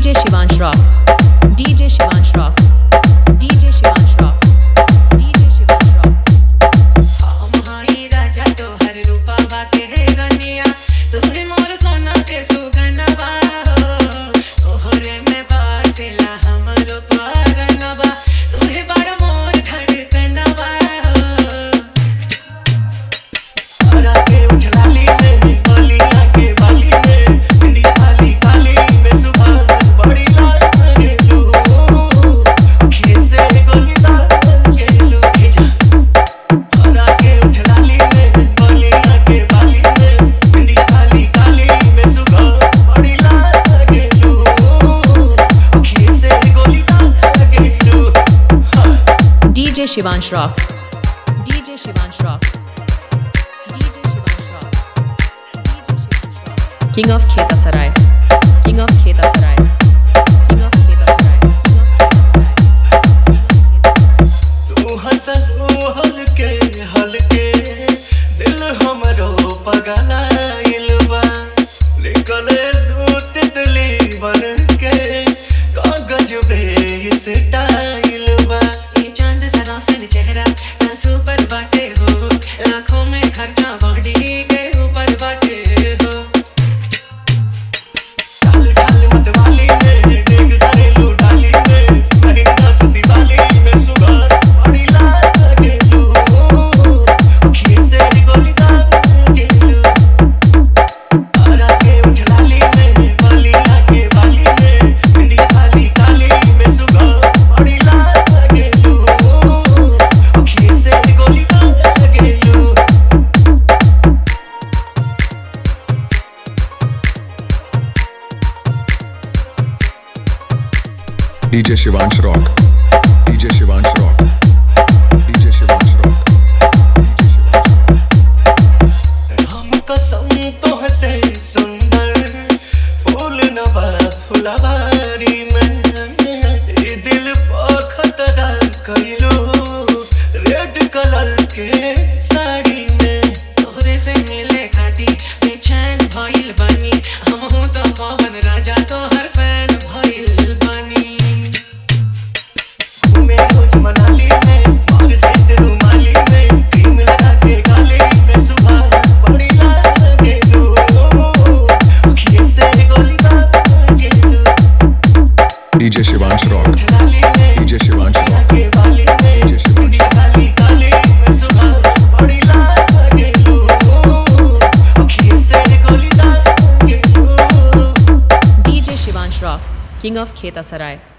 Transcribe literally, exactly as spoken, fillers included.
DJ Shivansh rock, DJ Shivansh rock, DJ Shivansh rock, DJ Shivansh rock. हम हाई राजा तो हर रूपा बाते है रनिया, तू ही मोर सोना के सुगनवा हो, तोहरे में बासेला हमरो परनवा, तू ही बड़ मोर धड़कनवा हो। हरा के उठ लाली में गलिया के बाली में बिंदिया काली काली में सुबह बड़ी लाल गेलू, खिसे गलिदा गेलू खिजा। हरा के उठ लाली में गलिया के बाली में बिंदिया काली काली में सुबह बड़ी लाल गेलू, खिसे गलिदा गेलू। DJ Shivansh rock, DJ Shivansh rock, DJ Shivansh rock, DJ Shivansh rock. King of Kheta Sarai, king of Kheta Sarai, king of Kheta Sarai, king of Kheta सराय। तू हंसलू हलके हलके दिल हमरो पगलाइल बा, निकले लू तितली बन के कागज पे इस टाइल बा। ये चांद सरा से चेहरा आंसू पर बाटे हो, लाखों में खर्चा बॉडी के ऊपर बाटे हो। डाल डाल मत वाली में डेग करेलू डाली में, महीना सती वाली में सुबह बड़ी लाल गेलू, खिसे गोलिदा गेलू। हरा के उठ लाली में गलिया के बाली में बिंदिया काली काली में सुबह बड़ी लाल गेलू, खिसे गोलिदा गेलू। DJ Shivansh rock, DJ Shivansh rock, DJ Shivansh rock, DJ Shivansh rock. हम कसम तोहसे सुंदर फूल नवा फुलवारी में, ई दिल पर खतरा कइलो रेड कलर के साड़ी में। तोहरे से मिले खाती बेचैन भइल बानी, हमहू तो पवन राजा तोहर फैन भइल बानी। घूमे रोज मनाली में और सेंट रुमाली में, क्रीम लगा के गाली में सुबह बड़ी लाल गेलू, खिसे गोलिदा गेलू। DJ Shivansh rock, DJ Shivansh rock, के बाली में डीजे शिवांश बिंदिया काली काली में सुबह बड़ी लाल गेलू, खिसे गोलिदा गेलू। DJ Shivansh rock, king of Kheta सराय।